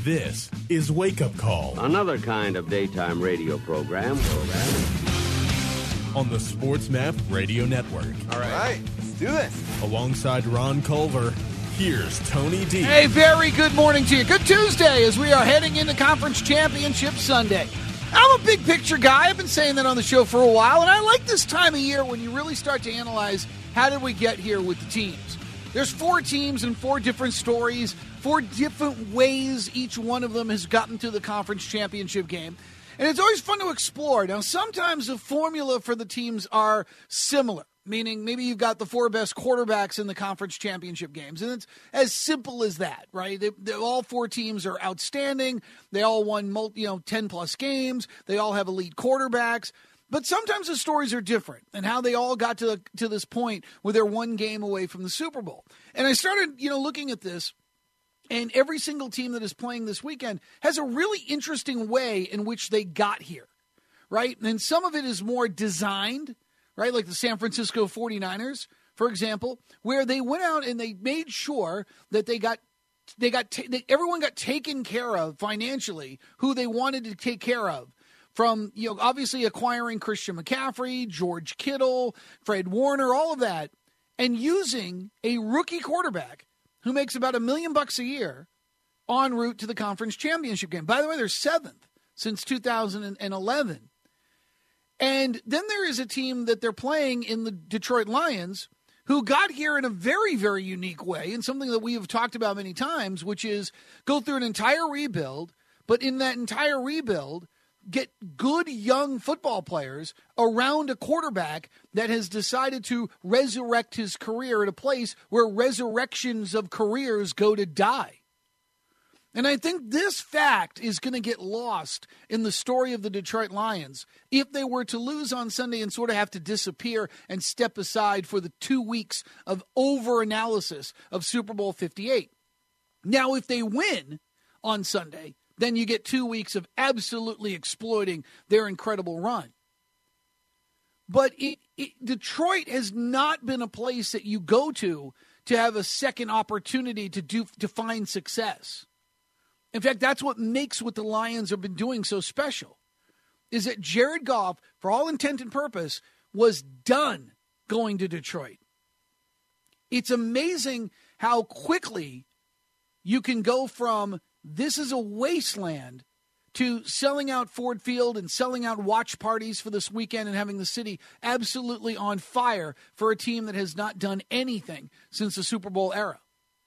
This is Wake Up Call. Another kind of daytime radio program. On the SportsMap Radio Network. All right, let's do this. Alongside Ron Culver, here's Tony D. Hey, very good morning to you. Good Tuesday as we are heading into Conference Championship Sunday. I'm a big picture guy. I've been saying that on the show for a while, and I like this time of year when you really start to analyze how did we get here with the teams. There's 4 teams and 4 different stories, 4 different ways each one of them has gotten to the conference championship game. And it's always fun to explore. Now, sometimes the formula for the teams are similar, meaning maybe you've got the 4 best quarterbacks in the conference championship games. And it's as simple as that, right? All 4 teams are outstanding. They all won 10-plus games. They all have elite quarterbacks. But sometimes the stories are different and how they all got to this point where they're 1 game away from the Super Bowl. And I started, looking at this, and every single team that is playing this weekend has a really interesting way in which they got here, right? And some of it is more designed, right? Like the San Francisco 49ers, for example, where they went out and they made sure that everyone got taken care of financially who they wanted to take care of. From, obviously acquiring Christian McCaffrey, George Kittle, Fred Warner, all of that, and using a rookie quarterback who makes about $1 million a year en route to the conference championship game. By the way, they're 7th since 2011. And then there is a team that they're playing in the Detroit Lions who got here in a very, very unique way, and something that we have talked about many times, which is go through an entire rebuild, but in that entire rebuild, get good young football players around a quarterback that has decided to resurrect his career at a place where resurrections of careers go to die. And I think this fact is going to get lost in the story of the Detroit Lions if they were to lose on Sunday and sort of have to disappear and step aside for the 2 weeks of over-analysis of Super Bowl 58. Now, if they win on Sunday, then you get 2 weeks of absolutely exploiting their incredible run. But Detroit has not been a place that you go to have a second opportunity to find success. In fact, that's what makes what the Lions have been doing so special, is that Jared Goff, for all intent and purpose, was done going to Detroit. It's amazing how quickly you can go from this is a wasteland to selling out Ford Field and selling out watch parties for this weekend and having the city absolutely on fire for a team that has not done anything since the Super Bowl era.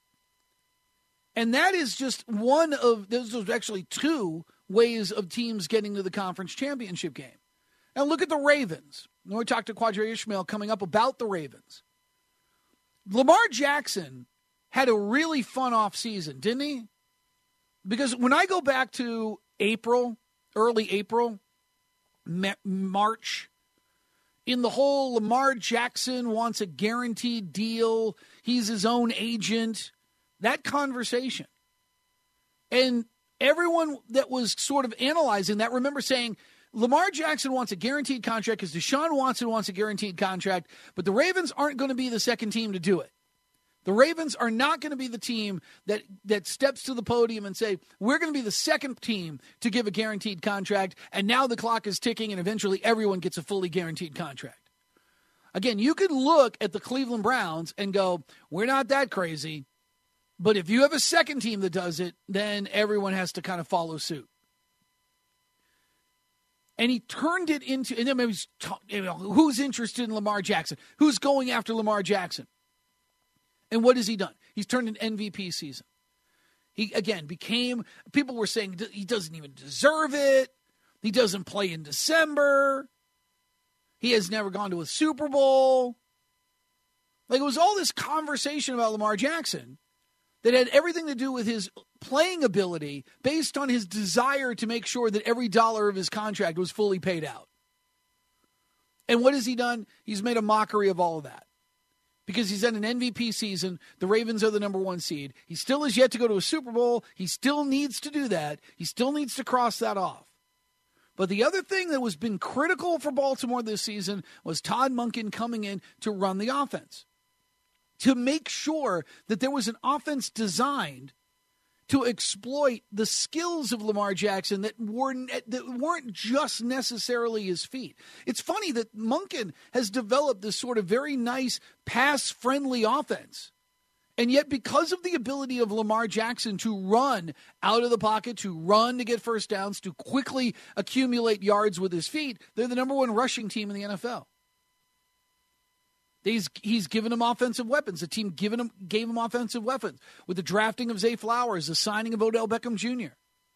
And that is just one of, those are actually 2 ways of teams getting to the conference championship game. Now look at the Ravens. We talked to Quadre Ishmael coming up about the Ravens. Lamar Jackson had a really fun offseason, didn't he? Because when I go back to early April, March, in the whole Lamar Jackson wants a guaranteed deal, he's his own agent, that conversation. And everyone that was sort of analyzing that, remember saying, Lamar Jackson wants a guaranteed contract because Deshaun Watson wants a guaranteed contract, but the Ravens aren't going to be the second team to do it. The Ravens are not going to be the team that steps to the podium and say, we're going to be the second team to give a guaranteed contract, and now the clock is ticking, and eventually everyone gets a fully guaranteed contract. Again, you could look at the Cleveland Browns and go, we're not that crazy, but if you have a second team that does it, then everyone has to kind of follow suit. And he turned it into, and then maybe who's interested in Lamar Jackson? Who's going after Lamar Jackson? And what has he done? He's turned an MVP season. He, again, people were saying he doesn't even deserve it. He doesn't play in December. He has never gone to a Super Bowl. Like, it was all this conversation about Lamar Jackson that had everything to do with his playing ability based on his desire to make sure that every dollar of his contract was fully paid out. And what has he done? He's made a mockery of all of that. Because he's had an MVP season. The Ravens are the number 1 seed. He still has yet to go to a Super Bowl. He still needs to do that. He still needs to cross that off. But the other thing that was been critical for Baltimore this season was Todd Monken coming in to run the offense, to make sure that there was an offense designed to exploit the skills of Lamar Jackson that weren't just necessarily his feet. It's funny that Monken has developed this sort of very nice pass-friendly offense. And yet because of the ability of Lamar Jackson to run out of the pocket, to run to get first downs, to quickly accumulate yards with his feet, they're the number one rushing team in the NFL. He's given them offensive weapons. The team gave him offensive weapons with the drafting of Zay Flowers, the signing of Odell Beckham Jr.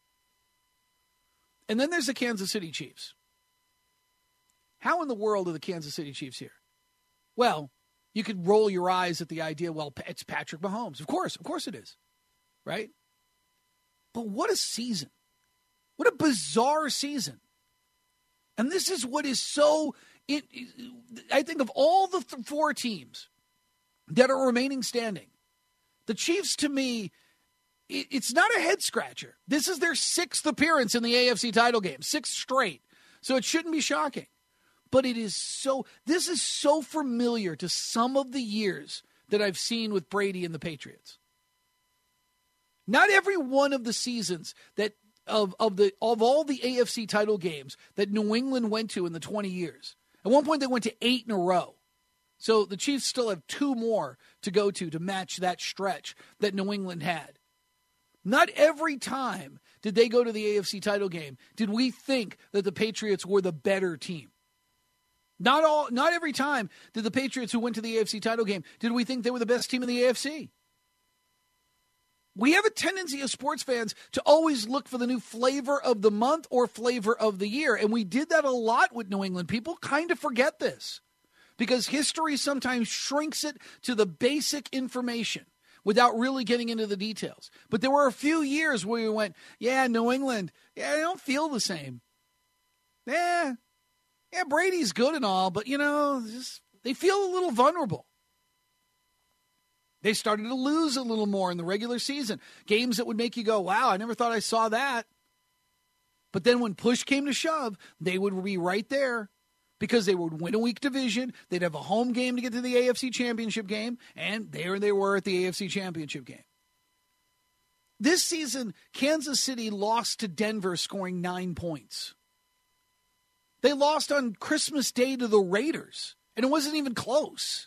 And then there's the Kansas City Chiefs. How in the world are the Kansas City Chiefs here? Well, you could roll your eyes at the idea, well, it's Patrick Mahomes. Of course it is, right? But what a season. What a bizarre season. And this is what is so... I think of all the four teams that are remaining standing, the Chiefs, to me, it's not a head-scratcher. This is their sixth appearance in the AFC title game, sixth straight. So it shouldn't be shocking. But this is so familiar to some of the years that I've seen with Brady and the Patriots. Not every one of the seasons that of all the AFC title games that New England went to in the 20 years. At one point, they went to 8 in a row. So the Chiefs still have 2 more to go to match that stretch that New England had. Not every time did they go to the AFC title game did we think that the Patriots were the better team. Not every time did the Patriots who went to the AFC title game did we think they were the best team in the AFC. We have a tendency as sports fans to always look for the new flavor of the month or flavor of the year, and we did that a lot with New England. People kind of forget this because history sometimes shrinks it to the basic information without really getting into the details. But there were a few years where we went, yeah, New England, they don't feel the same. Yeah, Brady's good and all, but, they feel a little vulnerable. They started to lose a little more in the regular season. Games that would make you go, wow, I never thought I saw that. But then when push came to shove, they would be right there because they would win a weak division. They'd have a home game to get to the AFC Championship game, and there they were at the AFC Championship game. This season, Kansas City lost to Denver scoring 9 points. They lost on Christmas Day to the Raiders, and it wasn't even close.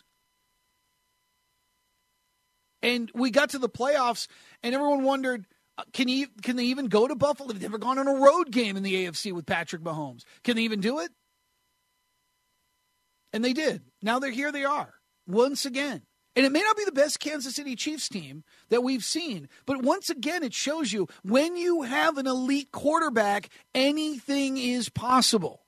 And we got to the playoffs, and everyone wondered, can they even go to Buffalo? They've never gone on a road game in the AFC with Patrick Mahomes. Can they even do it? And they did. Now here they are, once again. And it may not be the best Kansas City Chiefs team that we've seen, but once again, it shows you when you have an elite quarterback, anything is possible.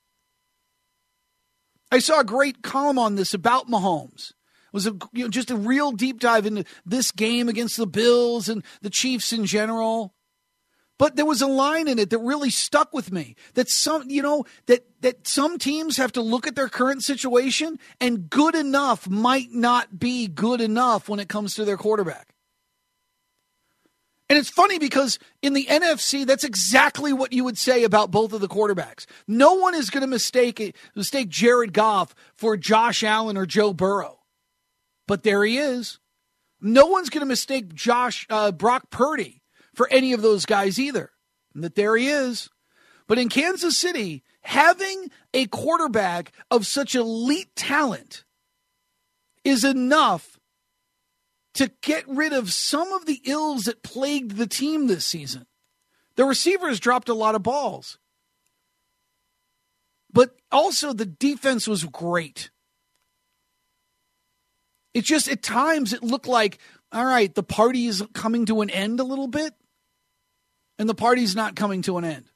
I saw a great column on this about Mahomes. It was just a real deep dive into this game against the Bills and the Chiefs in general. But there was a line in it that really stuck with me. That some teams have to look at their current situation, and good enough might not be good enough when it comes to their quarterback. And it's funny because in the NFC, that's exactly what you would say about both of the quarterbacks. No one is going to mistake Jared Goff for Josh Allen or Joe Burrow. But there he is. No one's going to mistake Brock Purdy for any of those guys either. And that there he is. But in Kansas City, having a quarterback of such elite talent is enough to get rid of some of the ills that plagued the team this season. The receivers dropped a lot of balls. But also the defense was great. It's just at times it looked like, all right, the party is coming to an end a little bit, and the party's not coming to an end.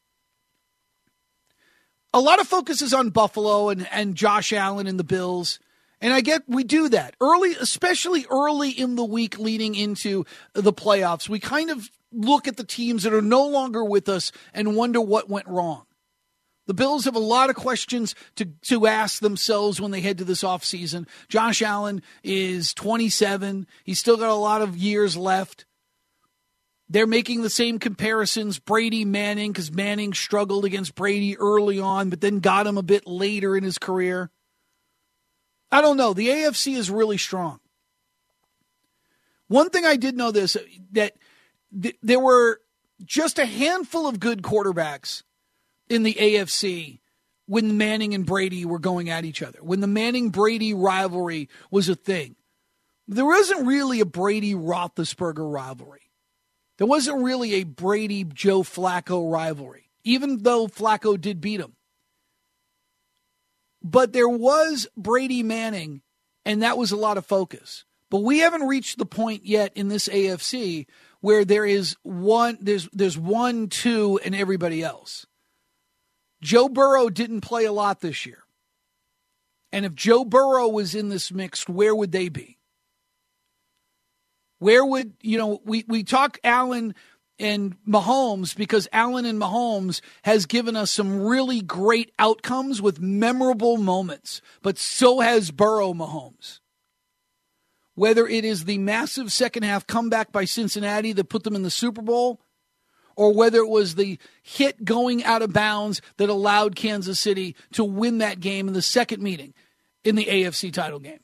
A lot of focus is on Buffalo and Josh Allen and the Bills, and I get we do that early, especially early in the week leading into the playoffs. We kind of look at the teams that are no longer with us and wonder what went wrong. The Bills have a lot of questions to ask themselves when they head to this offseason. Josh Allen is 27. He's still got a lot of years left. They're making the same comparisons, Brady, Manning, because Manning struggled against Brady early on, but then got him a bit later in his career. I don't know. The AFC is really strong. One thing I did know that there were just a handful of good quarterbacks in the AFC when Manning and Brady were going at each other, when the Manning-Brady rivalry was a thing. There wasn't really a Brady-Roethlisberger rivalry. There wasn't really a Brady-Joe Flacco rivalry, even though Flacco did beat him. But there was Brady-Manning, and that was a lot of focus. But we haven't reached the point yet in this AFC where there's 1, 2, and everybody else. Joe Burrow didn't play a lot this year. And if Joe Burrow was in this mix, where would they be? Where would, we talk Allen and Mahomes because Allen and Mahomes has given us some really great outcomes with memorable moments, but so has Burrow Mahomes. Whether it is the massive second half comeback by Cincinnati that put them in the Super Bowl, or whether it was the hit going out of bounds that allowed Kansas City to win that game in the second meeting in the AFC title game.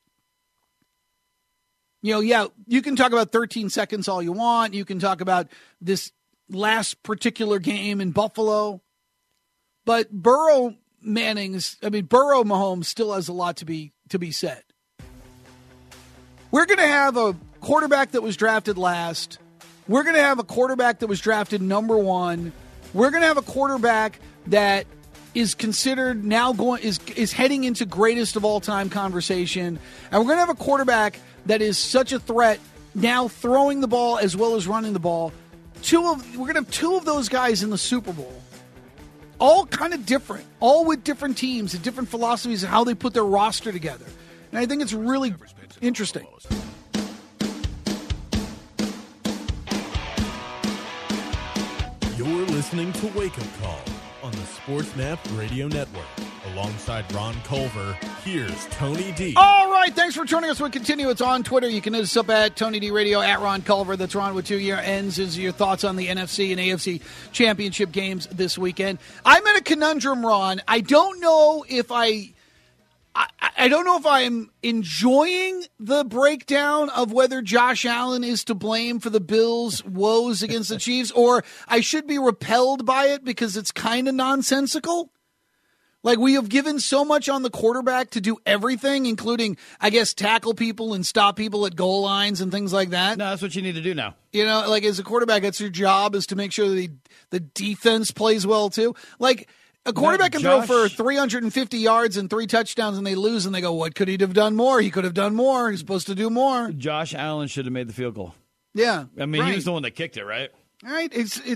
You can talk about 13 seconds all you want. You can talk about this last particular game in Buffalo. But Burrow Mahomes still has a lot to be said. We're going to have a quarterback that was drafted last. We're going to have a quarterback that was drafted number 1. We're going to have a quarterback that is considered now is heading into greatest of all time conversation. And we're going to have a quarterback that is such a threat now throwing the ball as well as running the ball. We're going to have 2 of those guys in the Super Bowl. All kind of different, all with different teams and different philosophies of how they put their roster together. And I think it's really interesting. You're listening to Wake Up Call on the SportsMap Radio Network. Alongside Ron Culver, here's Tony D. All right, thanks for joining us. We'll continue. It's on Twitter. You can hit us up at Tony D Radio, at Ron Culver. That's Ron with 2 year ends. Is your thoughts on the NFC and AFC championship games this weekend. I'm in a conundrum, Ron. I don't know if I'm enjoying the breakdown of whether Josh Allen is to blame for the Bills' woes against the Chiefs, or I should be repelled by it because it's kind of nonsensical. Like, we have given so much on the quarterback to do everything, including, I guess, tackle people and stop people at goal lines and things like that. No, that's what you need to do now. Like, as a quarterback, that's your job, is to make sure that the defense plays well, too. Like, a quarterback can throw for 350 yards and 3 touchdowns, and they lose, and they go, what could he have done more? He could have done more. He's supposed to do more. Josh Allen should have made the field goal. Yeah. I mean, He was the one that kicked it, right? Right.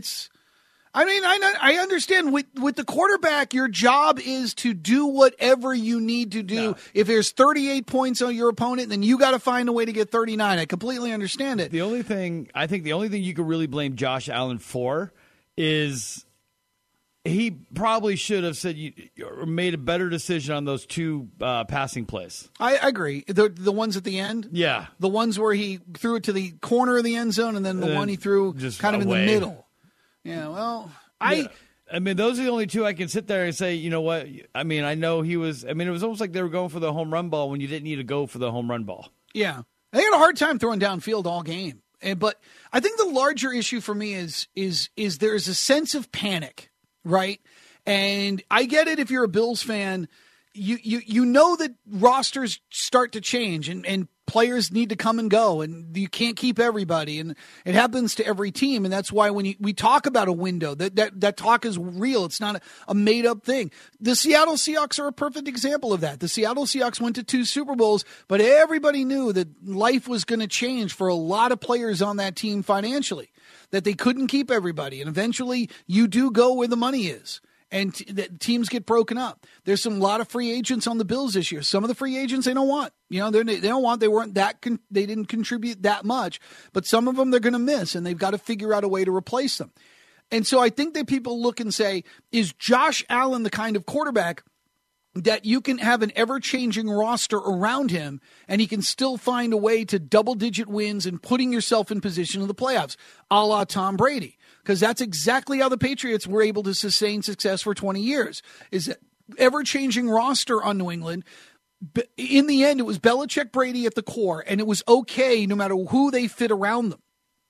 I understand with the quarterback, your job is to do whatever you need to do. No. If there's 38 points on your opponent, then you got to find a way to get 39. I completely understand it. The only thing you could really blame Josh Allen for is he probably should have said made a better decision on those 2 passing plays. I agree. The ones at the end? Yeah. The ones where he threw it to the corner of the end zone, and then the one he threw just kind of away. In the middle. Yeah, well, I mean, those are the only 2 I can sit there and say, you know what? I mean, I know it was almost like they were going for the home run ball when you didn't need to go for the home run ball. Yeah. They had a hard time throwing downfield all game. But I think the larger issue for me is there's a sense of panic, right? And I get it if you're a Bills fan. You know that rosters start to change and players need to come and go, and you can't keep everybody, and it happens to every team, and that's why when we talk about a window, that talk is real. It's not a made-up thing. The Seattle Seahawks are a perfect example of that. The Seattle Seahawks went to 2 Super Bowls, but everybody knew that life was going to change for a lot of players on that team financially, that they couldn't keep everybody, and eventually you do go where the money is. And teams get broken up. There's a lot of free agents on the Bills this year. Some of the free agents they don't want. They don't want. They weren't that. They didn't contribute that much. But some of them they're going to miss, and they've got to figure out a way to replace them. And so I think that people look and say, is Josh Allen the kind of quarterback that you can have an ever-changing roster around him, and he can still find a way to double-digit wins and putting yourself in position of the playoffs, a la Tom Brady? Because that's exactly how the Patriots were able to sustain success for 20 years, is that ever-changing roster on New England. In the end, it was Belichick, Brady at the core, and it was okay no matter who they fit around them.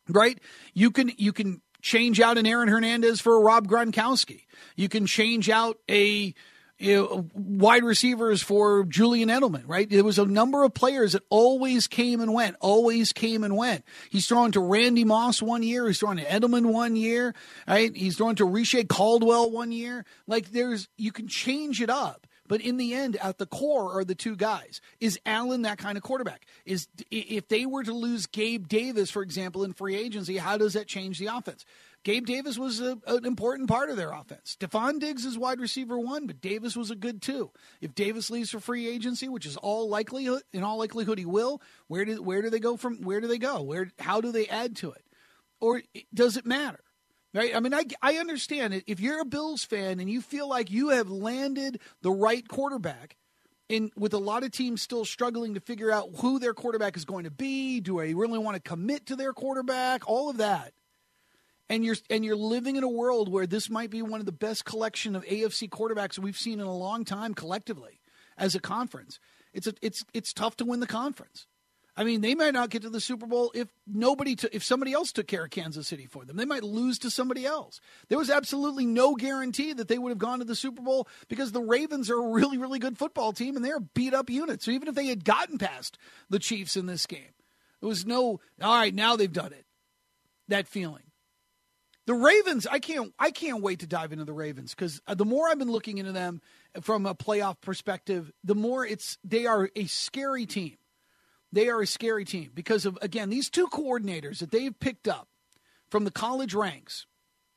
right? You can change out an Aaron Hernandez for a Rob Gronkowski. You can change out wide receivers for Julian Edelman, right? There was a number of players that always came and went. He's throwing to Randy Moss one year. He's throwing to Edelman one year, right? He's throwing to Riche Caldwell one year. Like you can change it up. But in the end, at the core are the two guys. Is Allen that kind of quarterback? If they were to lose Gabe Davis, for example, in free agency, how does that change the offense? Gabe Davis was an important part of their offense. Stephon Diggs is wide receiver 1, but Davis was a good 2. If Davis leaves for free agency, which is in all likelihood he will, where do they go from? Where do they go? How do they add to it? Or does it matter? Right? I mean, I understand it. If you're a Bills fan and you feel like you have landed the right quarterback, with a lot of teams still struggling to figure out who their quarterback is going to be, do I really want to commit to their quarterback? All of that. And you're living in a world where this might be one of the best collection of AFC quarterbacks we've seen in a long time collectively as a conference. It's tough to win the conference. I mean, they might not get to the Super Bowl if somebody else took care of Kansas City for them. They might lose to somebody else. There was absolutely no guarantee that they would have gone to the Super Bowl because the Ravens are a really, really good football team and they're a beat-up unit. So even if they had gotten past the Chiefs in this game, there was no, all right, now they've done it, that feeling. The Ravens, I can't wait to dive into the Ravens because the more I've been looking into them from a playoff perspective, the more they are a scary team. They are a scary team because of, again, these two coordinators that they've picked up from the college ranks.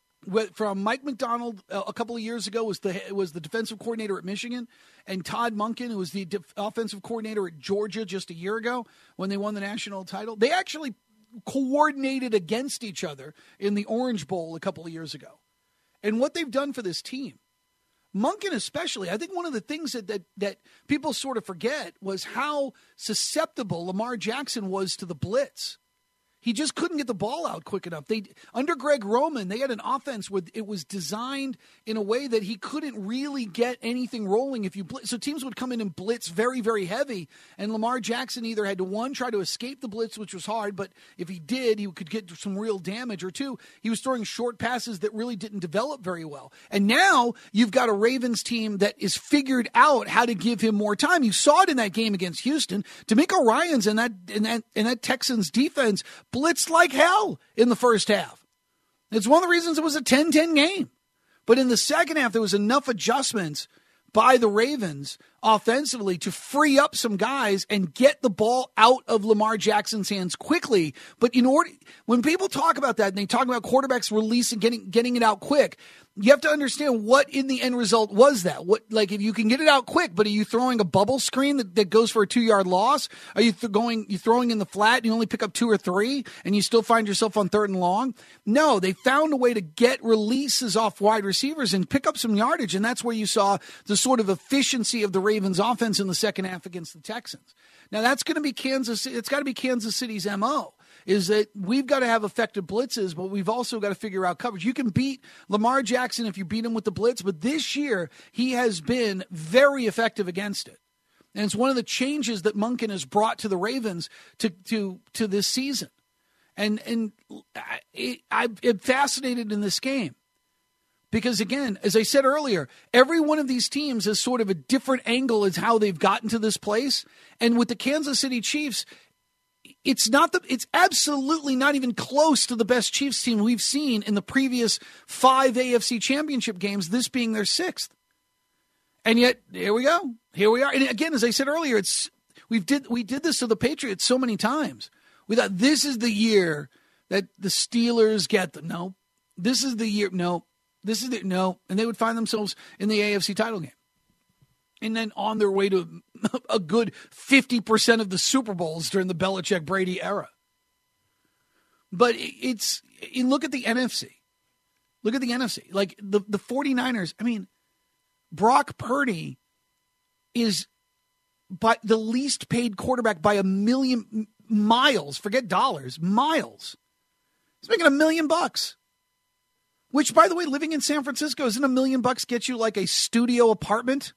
From Mike McDonald a couple of years ago was the defensive coordinator at Michigan, and Todd Monken, who was the offensive coordinator at Georgia just a year ago when they won the national title. They actually coordinated against each other in the Orange Bowl a couple of years ago. And what they've done for this team, Monken especially, I think one of the things that people sort of forget was how susceptible Lamar Jackson was to the blitz. He just couldn't get the ball out quick enough. Under Greg Roman, they had an offense where it was designed in a way that he couldn't really get anything rolling if you blitz. So teams would come in and blitz very, very heavy, and Lamar Jackson either had to, 1, try to escape the blitz, which was hard, but if he did, he could get some real damage, or 2, he was throwing short passes that really didn't develop very well. And now you've got a Ravens team that is figured out how to give him more time. You saw it in that game against Houston. DeMeco Ryans and that Texans defense blitzed like hell in the first half. It's one of the reasons it was a 10-10 game. But in the second half, there was enough adjustments by the Ravens offensively to free up some guys and get the ball out of Lamar Jackson's hands quickly. But when people talk about that and they talk about quarterbacks release and getting it out quick, you have to understand what in the end result was that. If you can get it out quick, but are you throwing a bubble screen that goes for a 2-yard loss? Are you throwing in the flat and you only pick up 2 or 3 and you still find yourself on 3rd and long? No, they found a way to get releases off wide receivers and pick up some yardage, and that's where you saw the sort of efficiency of the Ravens offense in the second half against the Texans. Now that's going to be it's got to be Kansas City's MO. Is that we've got to have effective blitzes, but we've also got to figure out coverage. You can beat Lamar Jackson if you beat him with the blitz, but this year he has been very effective against it. And it's one of the changes that Monken has brought to the Ravens to this season. And I'm fascinated in this game because, again, as I said earlier, every one of these teams has sort of a different angle as how they've gotten to this place. And with the Kansas City Chiefs, it's absolutely not even close to the best Chiefs team we've seen in the previous 5 AFC championship games, this being their 6th. And yet, here we go. Here we are. And again, as I said earlier, we did this to the Patriots so many times. We thought this is the year that the Steelers get them. No. This is the year. No. This is no. And they would find themselves in the AFC title game. And then on their way to a good 50% of the Super Bowls during the Belichick-Brady era. But look at the NFC. Look at the NFC. Like the 49ers, I mean, Brock Purdy is by the least paid quarterback by a million miles. Forget dollars, miles. He's making $1 million. Which, by the way, living in San Francisco, isn't $1 million get you like a studio apartment?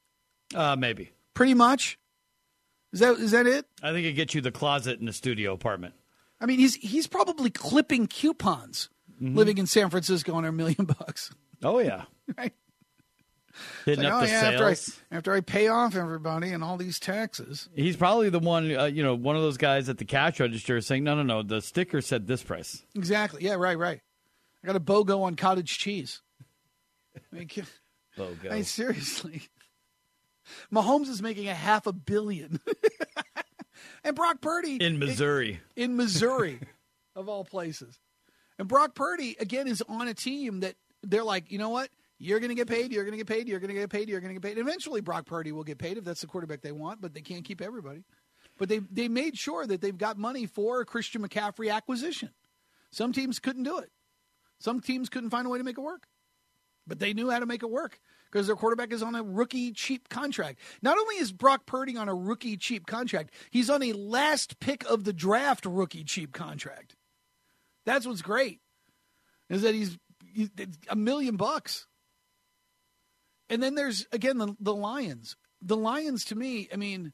Maybe. Pretty much. Is that it? I think it gets you the closet in a studio apartment. I mean, he's probably clipping coupons living in San Francisco on $1 million. Oh, yeah. Right? Hitting up the sales. After I pay off everybody and all these taxes. He's probably the one, one of those guys at the cash register saying, no, the sticker said this price. Exactly. Yeah, right. I got a BOGO on cottage cheese. BOGO. I mean, seriously. Mahomes is making $500 million. And Brock Purdy. In Missouri. In Missouri, of all places. And Brock Purdy, again, is on a team that they're like, you know what? You're going to get paid, you're going to get paid, you're going to get paid, you're going to get paid. Eventually, Brock Purdy will get paid if that's the quarterback they want, but they can't keep everybody. But they made sure that they've got money for a Christian McCaffrey acquisition. Some teams couldn't do it. Some teams couldn't find a way to make it work. But they knew how to make it work because their quarterback is on a rookie cheap contract. Not only is Brock Purdy on a rookie cheap contract, he's on a last pick of the draft rookie cheap contract. That's what's great, is that he's $1 million. And then there's, again, the Lions. The Lions, to me, I mean,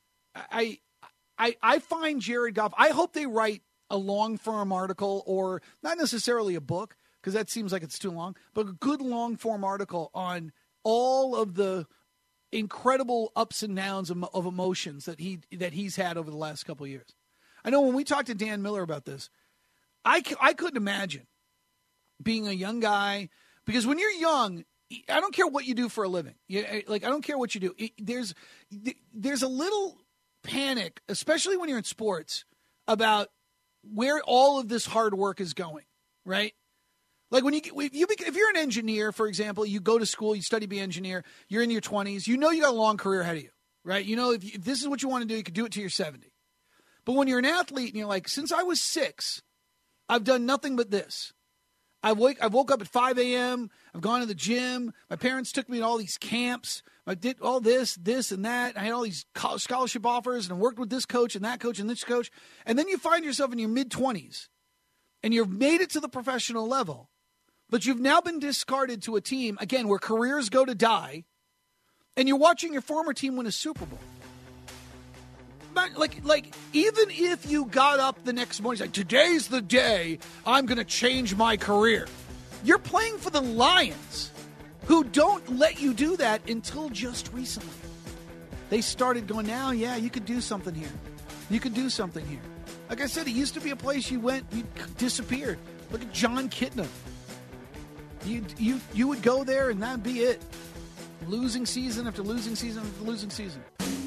I find Jared Goff, I hope they write a long-form article, or not necessarily a book, because that seems like it's too long, but a good long-form article on all of the incredible ups and downs of emotions that he's had over the last couple of years. I know when we talked to Dan Miller about this, I couldn't imagine being a young guy, because when you're young, I don't care what you do for a living. I don't care what you do. There's a little panic, especially when you're in sports, about where all of this hard work is going, right? Like if you're an engineer, for example, you go to school, you study to be an engineer, you're in your 20s, you know you got a long career ahead of you, right? You know if this is what you want to do, you could do it till you're 70. But when you're an athlete and you're like, since I was 6, I've done nothing but this. I woke up at 5 a.m. I've gone to the gym. My parents took me to all these camps. I did all this, and that. I had all these scholarship offers and worked with this coach and that coach and this coach. And then you find yourself in your mid-20s and you've made it to the professional level, but you've now been discarded to a team, again, where careers go to die, and you're watching your former team win a Super Bowl. Like even if you got up the next morning, like, today's the day I'm going to change my career. You're playing for the Lions, who don't let you do that until just recently. They started going, now, yeah, you could do something here. You could do something here. Like I said, it used to be a place you went, you disappeared. Look at John Kitna. You would go there and that'd be it. Losing season after losing season after losing season.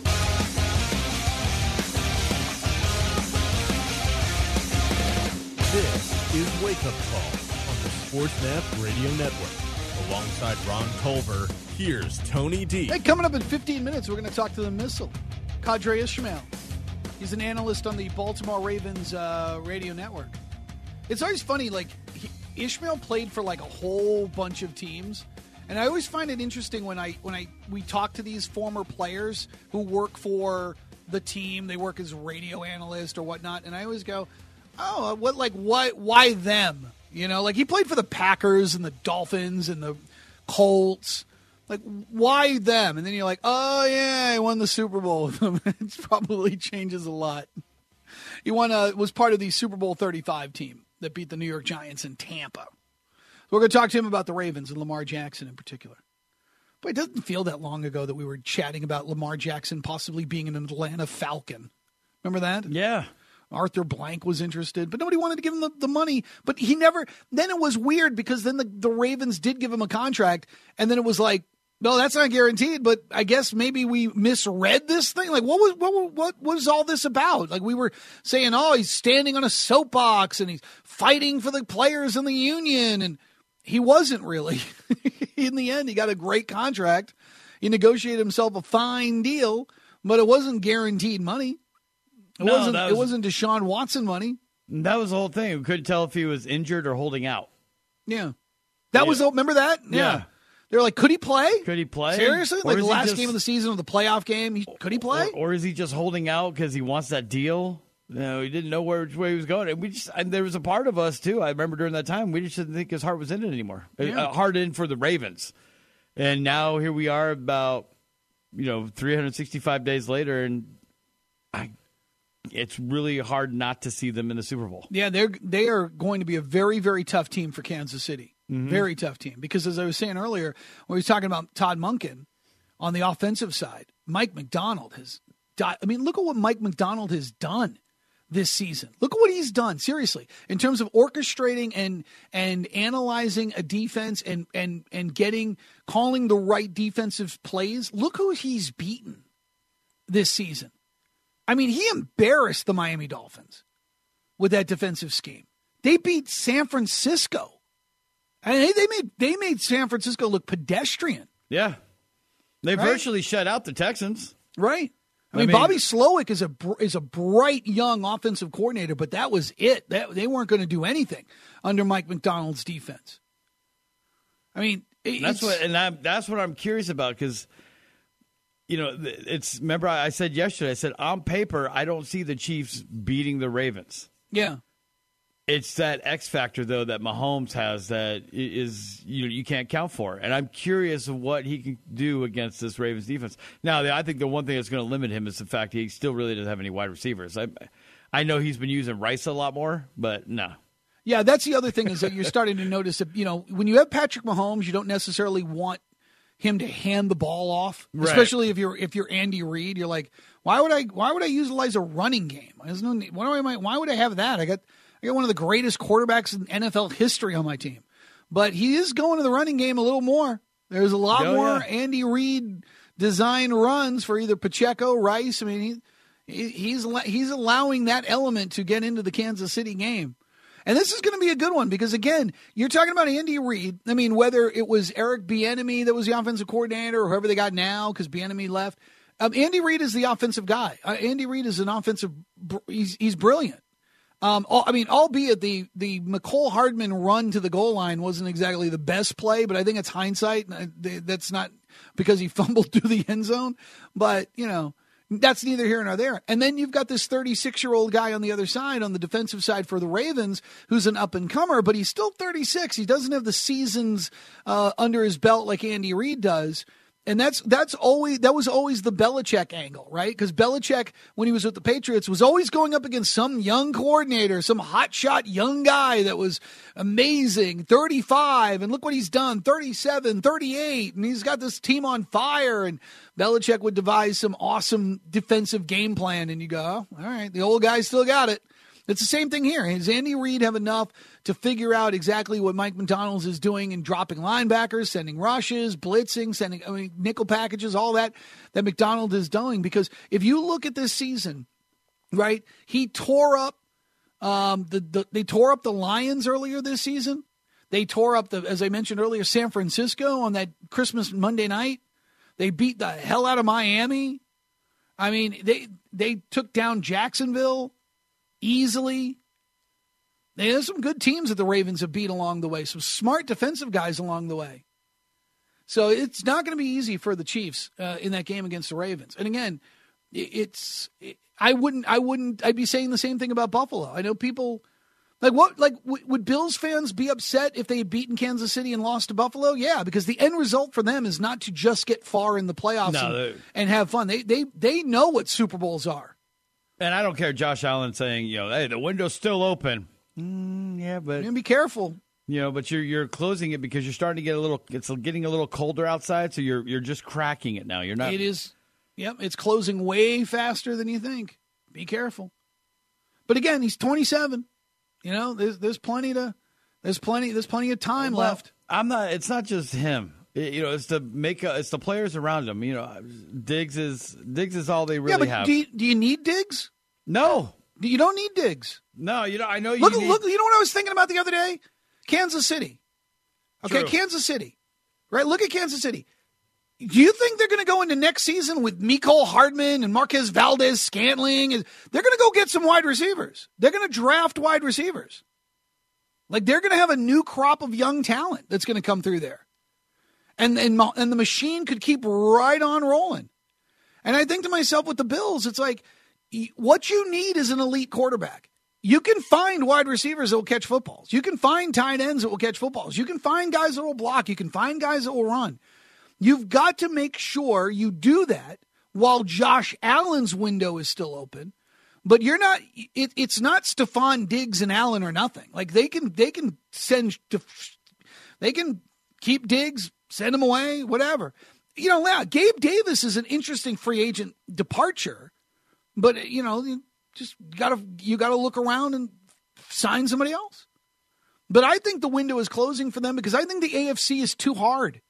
This is Wake Up Call on the SportsNap Radio Network. Alongside Ron Culver, here's Tony D. Hey, coming up in 15 minutes, we're going to talk to the Missile, Qadry Ismail. He's an analyst on the Baltimore Ravens radio network. It's always funny, like, Ishmael played for like a whole bunch of teams, and I always find it interesting when we talk to these former players who work for the team. They work as radio analyst or whatnot, and I always go, oh, why them? You know, like he played for the Packers and the Dolphins and the Colts. Like, why them? And then you're like, oh, yeah, I won the Super Bowl with them. It probably changes a lot. He was part of the Super Bowl 35 team that beat the New York Giants in Tampa. We're going to talk to him about the Ravens and Lamar Jackson in particular. But it doesn't feel that long ago that we were chatting about Lamar Jackson possibly being an Atlanta Falcon. Remember that? Yeah. Arthur Blank was interested, but nobody wanted to give him the money. But he never – then it was weird because then the Ravens did give him a contract, and then it was like, no, that's not guaranteed, but I guess maybe we misread this thing. Like, what was all this about? Like, we were saying, oh, he's standing on a soapbox, and he's fighting for the players in the union, and he wasn't really. In the end, he got a great contract. He negotiated himself a fine deal, but it wasn't guaranteed money. It wasn't Deshaun Watson money. That was the whole thing. We couldn't tell if he was injured or holding out. Yeah. Remember that? Yeah. They're like, could he play? Could he play? Seriously? Like the last game of the season, or the playoff game, could he play? Or is he just holding out because he wants that deal? No, he didn't know which way he was going. And there was a part of us, too. I remember during that time, we just didn't think his heart was in it anymore. Yeah. Heart in for the Ravens. And now here we are about, 365 days later, and it's really hard not to see them in the Super Bowl. Yeah, they are going to be a very, very tough team for Kansas City. Mm-hmm. Very tough team. Because as I was saying earlier, when we were talking about Todd Monken on the offensive side, Mike Macdonald has done. I mean, look at what Mike Macdonald has done this season. Look at what he's done, seriously, in terms of orchestrating and analyzing a defense and calling the right defensive plays. Look who he's beaten this season. I mean, he embarrassed the Miami Dolphins with that defensive scheme. They beat San Francisco. And they made San Francisco look pedestrian. Yeah. They virtually shut out the Texans. Right. I mean, Bobby Slowick is a bright young offensive coordinator, but that was it. They weren't going to do anything under Mike Macdonald's defense. I mean, that's what I'm curious about, because remember I said yesterday, I said on paper I don't see the Chiefs beating the Ravens. Yeah. It's that X factor, though, that Mahomes has that is you can't count for. And I'm curious of what he can do against this Ravens defense. Now, I think the one thing that's going to limit him is the fact he still really doesn't have any wide receivers. I know he's been using Rice a lot more, but no. Yeah, that's the other thing, is that you're starting to notice that, when you have Patrick Mahomes, you don't necessarily want him to hand the ball off, especially if you're Andy Reid. You're like, why would I utilize a running game? Why would I have that? I got one of the greatest quarterbacks in NFL history on my team. But he is going to the running game a little more. There's a lot more Andy Reid design runs for either Pacheco, Rice. I mean, he's allowing that element to get into the Kansas City game. And this is going to be a good one because, again, you're talking about Andy Reid. I mean, whether it was Eric Bieniemy that was the offensive coordinator or whoever they got now because Bieniemy left, Andy Reid is the offensive guy. Andy Reid is an offensive – he's brilliant. Albeit the McCole Hardman run to the goal line wasn't exactly the best play, but I think it's hindsight. That's not because he fumbled through the end zone. But, that's neither here nor there. And then you've got this 36-year-old guy on the other side, on the defensive side for the Ravens, who's an up-and-comer, but he's still 36. He doesn't have the seasons under his belt like Andy Reid does. And that was always the Belichick angle, right? Because Belichick, when he was with the Patriots, was always going up against some young coordinator, some hotshot young guy that was amazing, 35, and look what he's done, 37, 38, and he's got this team on fire, and Belichick would devise some awesome defensive game plan, and you go, oh, all right, the old guy still got it. It's the same thing here. Does Andy Reid have enough to figure out exactly what Mike Macdonald is doing in dropping linebackers, sending rushes, blitzing, nickel packages, all that Macdonald is doing? Because if you look at this season, right, he tore up they tore up the Lions earlier this season. They tore up as I mentioned earlier, San Francisco on that Christmas Monday night. They beat the hell out of Miami. I mean, they took down Jacksonville easily. There's some good teams that the Ravens have beat along the way, some smart defensive guys along the way. So it's not going to be easy for the Chiefs in that game against the Ravens. And again, I'd be saying the same thing about Buffalo. I know people would Bills fans be upset if they had beaten Kansas City and lost to Buffalo? Yeah, because the end result for them is not to just get far in the playoffs and have fun. They know what Super Bowls are. And I don't care Josh Allen saying, hey, the window's still open. Yeah, but be careful. But you're closing it because you're starting to get it's getting a little colder outside, so you're just cracking it now. You're not. It is. Yep, it's closing way faster than you think. Be careful. But again, he's 27. There's plenty of time left. It's not just him. It's the players around him. Diggs is all they really have. Do you need Diggs? No. You don't need Diggs. No, I know you look. You know what I was thinking about the other day? Kansas City. Okay, True. Kansas City. Right? Look at Kansas City. Do you think they're going to go into next season with McCole Hardman and Marquez Valdes-Scantling? They're going to go get some wide receivers. They're going to draft wide receivers. They're going to have a new crop of young talent that's going to come through there. And the machine could keep right on rolling. And I think to myself with the Bills, it's like, what you need is an elite quarterback. You can find wide receivers that will catch footballs. You can find tight ends that will catch footballs. You can find guys that will block. You can find guys that will run. You've got to make sure you do that while Josh Allen's window is still open, But you're not. It's not Stephon Diggs and Allen or nothing. Like they can keep Diggs, send him away, whatever. Gabe Davis is an interesting free agent departure, but you gotta look around and sign somebody else. But I think the window is closing for them because I think the AFC is too hard.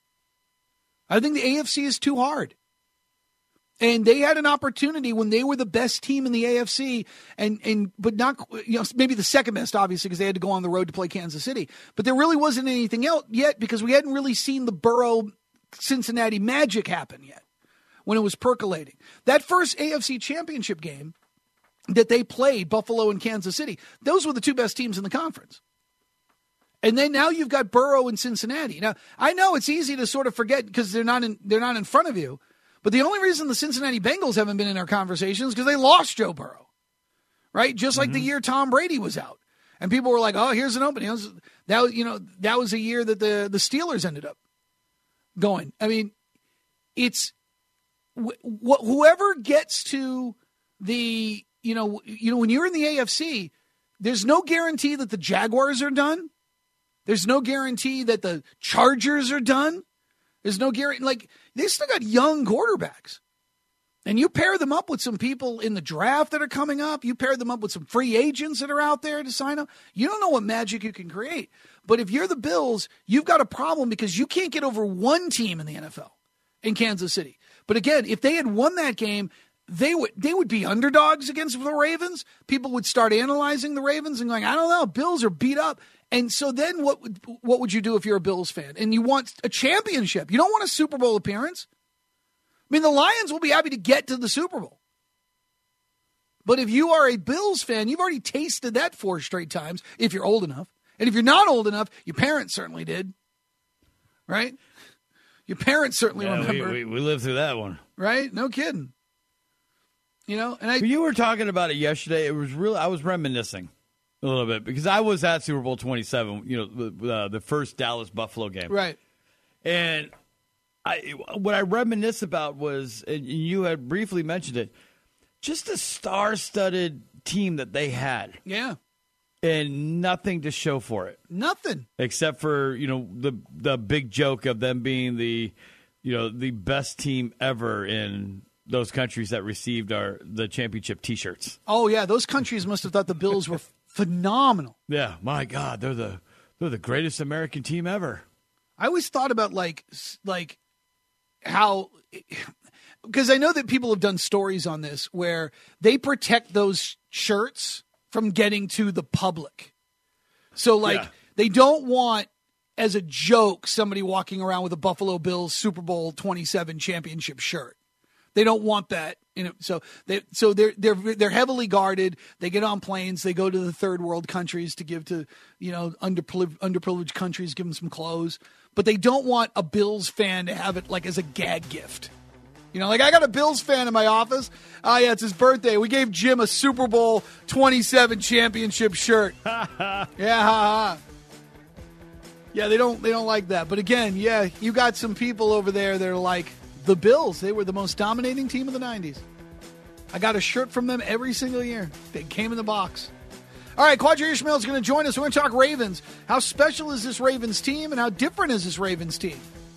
And they had an opportunity when they were the best team in the AFC, but not, maybe the second best, obviously, because they had to go on the road to play Kansas City. But there really wasn't anything else yet because we hadn't really seen the Burrow-Cincinnati magic happen yet when it was percolating. That first AFC championship game that they played, Buffalo and Kansas City, those were the two best teams in the conference. And then now you've got Burrow and Cincinnati. Now, I know it's easy to sort of forget because they're not in front of you. But the only reason the Cincinnati Bengals haven't been in our conversations is because they lost Joe Burrow, right? Just like the year Tom Brady was out. And people were like, oh, here's an opening. That was a year that the Steelers ended up going. I mean, it's whoever gets to the, when you're in the AFC, there's no guarantee that the Jaguars are done. There's no guarantee that the Chargers are done. There's no guarantee. Like, they still got young quarterbacks. And you pair them up with some people in the draft that are coming up. You pair them up with some free agents that are out there to sign up. You don't know what magic you can create. But if you're the Bills, you've got a problem because you can't get over one team in the NFL in Kansas City. But again, if they had won that game, they would be underdogs against the Ravens. People would start analyzing the Ravens and going, I don't know, Bills are beat up. And so then what would you do if you're a Bills fan and you want a championship? You don't want a Super Bowl appearance. I mean, the Lions will be happy to get to the Super Bowl. But if you are a Bills fan, you've already tasted that 4 straight times if you're old enough. And if you're not old enough, your parents certainly did. Right? Your parents certainly remember. We lived through that one. Right? No kidding. And you were talking about it yesterday. It was really, I was reminiscing a little bit because I was at Super Bowl 27, the first Dallas-Buffalo game. Right. And what I reminisce about was, and you had briefly mentioned it, just a star-studded team that they had. Yeah. And nothing to show for it. Nothing. Except for, the big joke of them being the best team ever in those countries that received the championship T-shirts. Oh, yeah. Those countries must have thought the Bills were phenomenal. Yeah. My God. They're the greatest American team ever. I always thought about like how, because I know that people have done stories on this where they protect those shirts from getting to the public. So they don't want, as a joke, somebody walking around with a Buffalo Bills Super Bowl 27 championship shirt. They don't want that. So they're heavily guarded. They get on planes. They go to the third world countries to give to, underprivileged countries, give them some clothes. But they don't want a Bills fan to have it like as a gag gift. I got a Bills fan in my office. Oh, yeah, it's his birthday. We gave Jim a Super Bowl 27 championship shirt. Yeah, Yeah, they don't like that. But again, yeah, you got some people over there that are like, the Bills, they were the most dominating team of the 90s. I got a shirt from them every single year. They came in the box. All right, Quadri Ishmael is going to join us. We're going to talk Ravens. How special is this Ravens team, and how different is this Ravens team?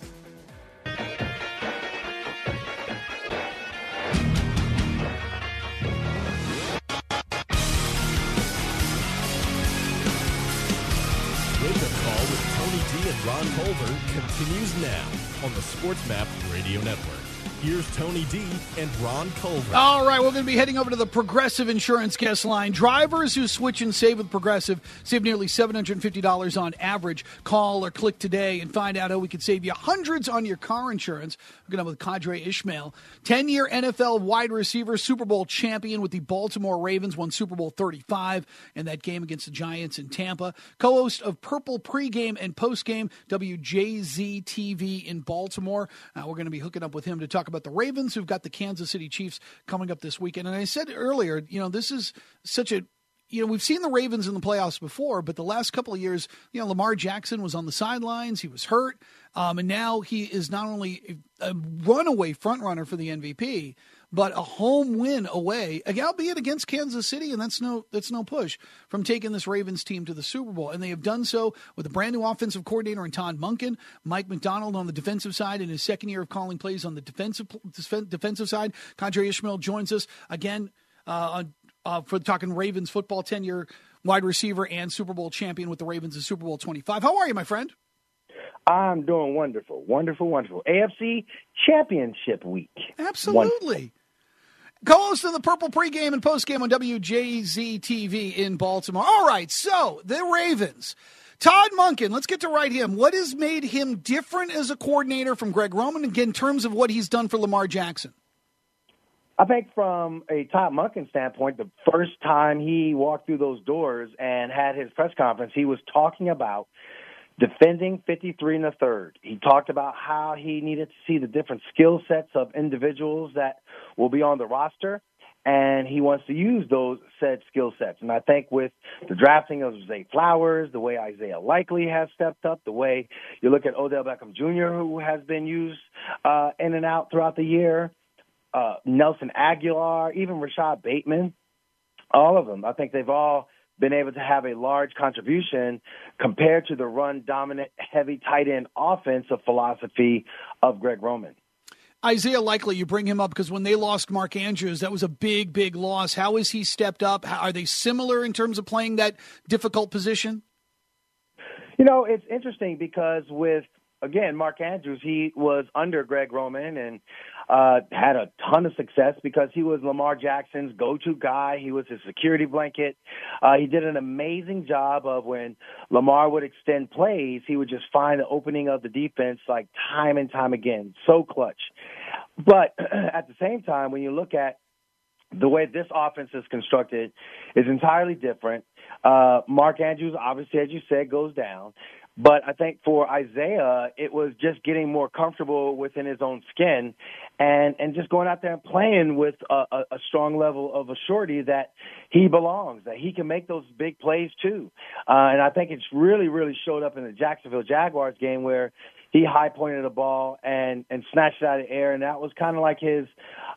Wake-up Call with Tony D and Ron Culver continues now on the SportsMap Radio Network. Here's Tony D and Ron Culver. All right, we're going to be heading over to the Progressive Insurance guest line. Drivers who switch and save with Progressive save nearly $750 on average. Call or click today and find out how we could save you hundreds on your car insurance. We're going to have with Quadri Ishmael. 10-year NFL wide receiver, Super Bowl champion with the Baltimore Ravens, won Super Bowl 35 in that game against the Giants in Tampa. Co-host of Purple pregame and postgame, WJZ-TV in Baltimore. We're going to be hooking up with him to talk about the Ravens, who've got the Kansas City Chiefs coming up this weekend. And I said earlier, this is such a, we've seen the Ravens in the playoffs before, but the last couple of years, Lamar Jackson was on the sidelines. He was hurt. And now he is not only a runaway frontrunner for the MVP, but a home win away, albeit against Kansas City, and that's no push from taking this Ravens team to the Super Bowl. And they have done so with a brand new offensive coordinator in Todd Monken, Mike McDonald on the defensive side in his second year of calling plays on the defensive side. Qadry Ismail joins us again for talking Ravens football, 10-year wide receiver and Super Bowl champion with the Ravens in Super Bowl 25. How are you, my friend? I'm doing wonderful. AFC Championship Week. Absolutely. Wonderful. Co-host of the Purple pregame and postgame on WJZ-TV in Baltimore. All right, so the Ravens. Todd Monken, let's get to right him. What has made him different as a coordinator from Greg Roman, again, in terms of what he's done for Lamar Jackson? I think from a Todd Monken standpoint, the first time he walked through those doors and had his press conference, he was talking about defending 53 and a third. He talked about how he needed to see the different skill sets of individuals that will be on the roster, and he wants to use those said skill sets. And I think with the drafting of Zay Flowers, the way Isaiah Likely has stepped up, the way you look at Odell Beckham Jr., who has been used in and out throughout the year, Nelson Aguilar, even Rashad Bateman, all of them, I think they've all been able to have a large contribution compared to the run-dominant, heavy tight end offensive philosophy of Greg Roman. Isaiah Likely, you bring him up because when they lost Mark Andrews, that was a big, big loss. How has he stepped up? Are they similar in terms of playing that difficult position? You know, it's interesting because with, again, Mark Andrews, he was under Greg Roman and had a ton of success because he was Lamar Jackson's go-to guy. He was his security blanket. He did an amazing job of when Lamar would extend plays, he would just find the opening of the defense like time and time again. So clutch. But at the same time, when you look at the way this offense is constructed is entirely different. Mark Andrews, obviously, as you said, goes down. But I think for Isaiah, it was just getting more comfortable within his own skin and just going out there and playing with a strong level of assurity that he belongs, that he can make those big plays too. And I think it's really, really showed up in the Jacksonville Jaguars game where he high-pointed the ball and snatched it out of the air, and that was kind of like his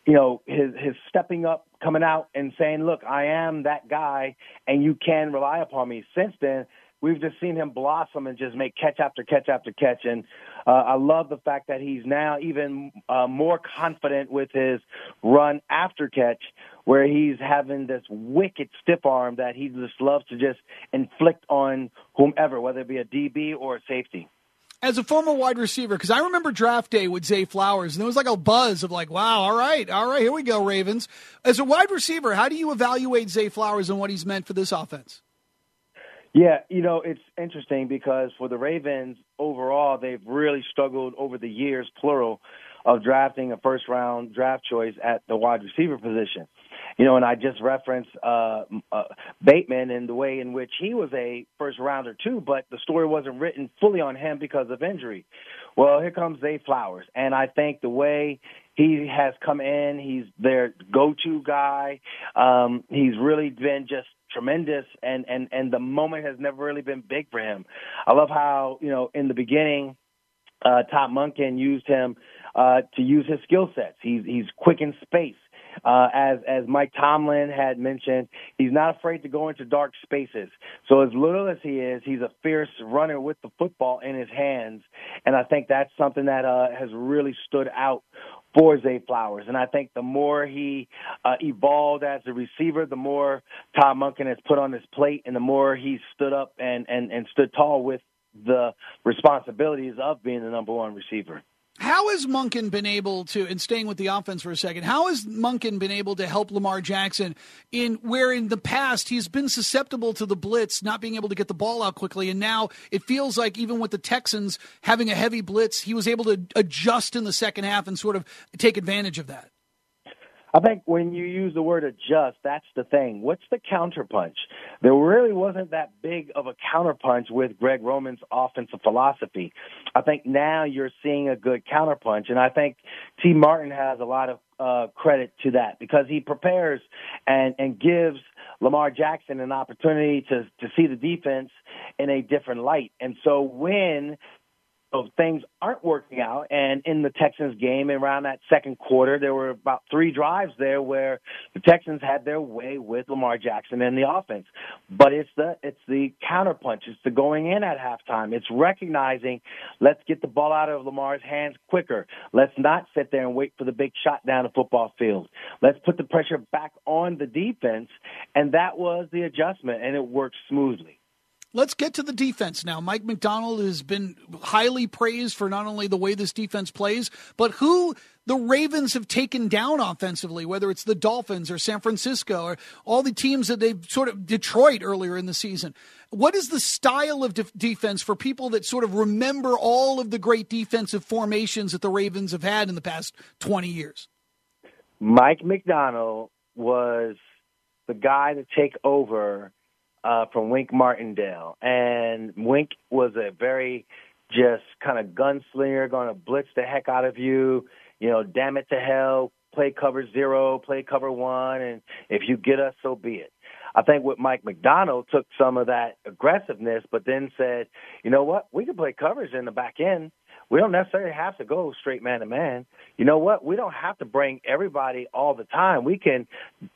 stepping up, coming out and saying, look, I am that guy, and you can rely upon me. Since then, we've just seen him blossom and just make catch after catch after catch. And I love the fact that he's now even more confident with his run after catch, where he's having this wicked stiff arm that he just loves to just inflict on whomever, whether it be a DB or a safety. As a former wide receiver, because I remember draft day with Zay Flowers, and there was like a buzz of like, wow, all right, here we go, Ravens. As a wide receiver, how do you evaluate Zay Flowers and what he's meant for this offense? Yeah, it's interesting because for the Ravens overall, they've really struggled over the years, plural, of drafting a first-round draft choice at the wide receiver position. And I just referenced Bateman and the way in which he was a first-rounder too, but the story wasn't written fully on him because of injury. Well, here comes Zay Flowers, and I think the way he has come in, he's their go-to guy. He's really been just tremendous, and the moment has never really been big for him. I love how, in the beginning, Todd Monken used him to use his skill sets. He's quick in space. As Mike Tomlin had mentioned, he's not afraid to go into dark spaces. So as little as he is, he's a fierce runner with the football in his hands. And I think that's something that has really stood out for Zay Flowers. And I think the more he evolved as a receiver, the more Todd Monken has put on his plate and the more he stood up and stood tall with the responsibilities of being the number one receiver. How has Monken been able to, and staying with the offense for a second, how has Monken been able to help Lamar Jackson where in the past he's been susceptible to the blitz, not being able to get the ball out quickly, and now it feels like even with the Texans having a heavy blitz, he was able to adjust in the second half and sort of take advantage of that? I think when you use the word adjust, that's the thing. What's the counterpunch? There really wasn't that big of a counterpunch with Greg Roman's offensive philosophy. I think now you're seeing a good counterpunch, and I think T. Martin has a lot of credit to that because he prepares and gives Lamar Jackson an opportunity to see the defense in a different light. And so when things aren't working out. And in the Texans game, around that second quarter, there were about 3 drives there where the Texans had their way with Lamar Jackson and the offense. But it's the counterpunch. It's the going in at halftime. It's recognizing, let's get the ball out of Lamar's hands quicker. Let's not sit there and wait for the big shot down the football field. Let's put the pressure back on the defense. And that was the adjustment, and it worked smoothly. Let's get to the defense now. Mike Macdonald has been highly praised for not only the way this defense plays, but who the Ravens have taken down offensively, whether it's the Dolphins or San Francisco or all the teams that they've sort of Detroit earlier in the season. What is the style of defense for people that sort of remember all of the great defensive formations that the Ravens have had in the past 20 years? Mike Macdonald was the guy to take over from Wink Martindale. And Wink was a very just kind of gunslinger, going to blitz the heck out of you, damn it to hell, play cover 0, play cover 1, and if you get us, so be it. I think with Mike Macdonald took some of that aggressiveness, but then said, you know what, we can play covers in the back end. We don't necessarily have to go straight man-to-man. You know what, we don't have to bring everybody all the time. We can,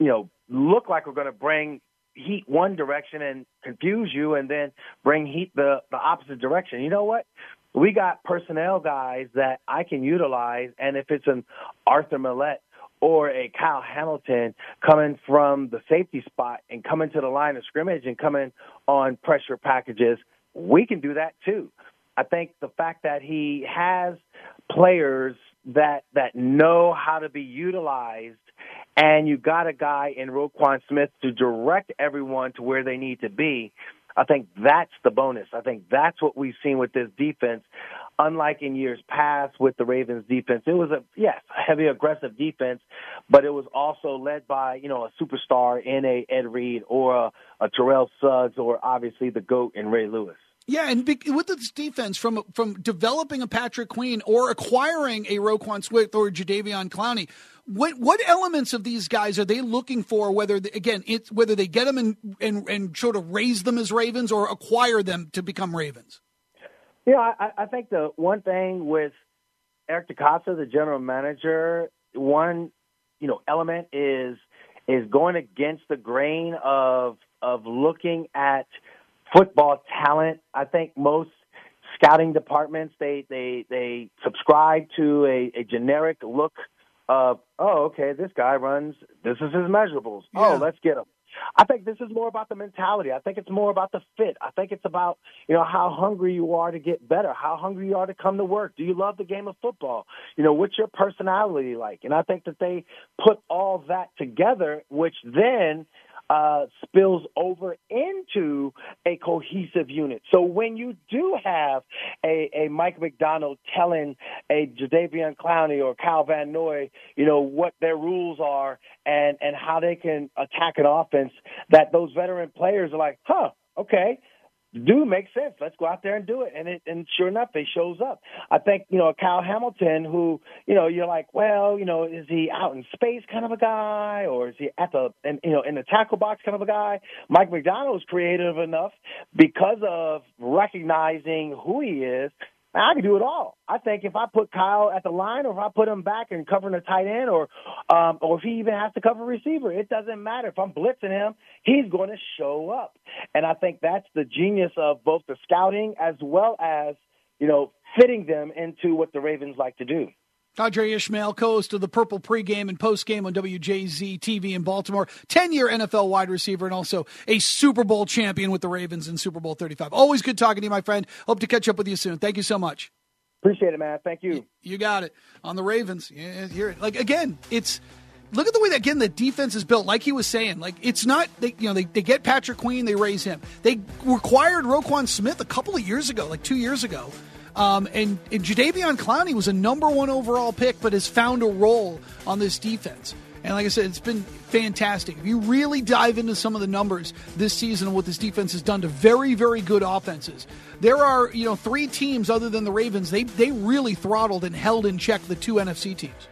look like we're going to bring heat one direction and confuse you and then bring heat the opposite direction. You know what? We got personnel guys that I can utilize, and if it's an Arthur Millette or a Kyle Hamilton coming from the safety spot and coming to the line of scrimmage and coming on pressure packages, we can do that too. I think the fact that he has players that know how to be utilized, and you got a guy in Roquan Smith to direct everyone to where they need to be, I think that's the bonus. I think that's what we've seen with this defense. Unlike in years past with the Ravens defense, it was a heavy aggressive defense, but it was also led by, a superstar in a Ed Reed or a Terrell Suggs or obviously the GOAT in Ray Lewis. Yeah, and with this defense, from developing a Patrick Queen or acquiring a Roquan Smith or Jadeveon Clowney, what elements of these guys are they looking for? Whether they get them and sort of raise them as Ravens or acquire them to become Ravens. Yeah, I think the one thing with Eric DeCosta, the general manager, one element is going against the grain of looking at football talent. I think most scouting departments, they subscribe to a generic look of, this guy this is his measurables. Yeah. Oh, let's get him. I think this is more about the mentality. I think it's more about the fit. I think it's about, how hungry you are to get better, how hungry you are to come to work. Do you love the game of football? What's your personality like? And I think that they put all that together, which then spills over into a cohesive unit. So when you do have a Mike Macdonald telling a Jadeveon Clowney or Kyle Van Noy, what their rules are and how they can attack an offense, that those veteran players are like, okay, makes sense. Let's go out there and do it. And sure enough, he shows up. I think, Kyle Hamilton, who, you're like, well, is he out in space kind of a guy, or is he in the tackle box kind of a guy? Mike Macdonald is creative enough because of recognizing who he is. I can do it all. I think if I put Kyle at the line, or if I put him back and covering a tight end, or if he even has to cover a receiver, it doesn't matter. If I'm blitzing him, he's going to show up. And I think that's the genius of both the scouting as well as, fitting them into what the Ravens like to do. Qadry Ismail, co-host of the Purple pregame and postgame on WJZ-TV in Baltimore, 10-year NFL wide receiver, and also a Super Bowl champion with the Ravens in Super Bowl 35. Always good talking to you, my friend. Hope to catch up with you soon. Thank you so much. Appreciate it, man. Thank you. You got it. On the Ravens, again, look at the way that, again, the defense is built. Like he was saying, it's not, they get Patrick Queen, they raise him. They acquired Roquan Smith a couple of years ago, 2 years ago. And Jadeveon Clowney was a number 1 overall pick, but has found a role on this defense. And like I said, it's been fantastic. If you really dive into some of the numbers this season and what this defense has done to very, very good offenses, there are, 3 teams other than the Ravens, they really throttled and held in check the 2 NFC teams.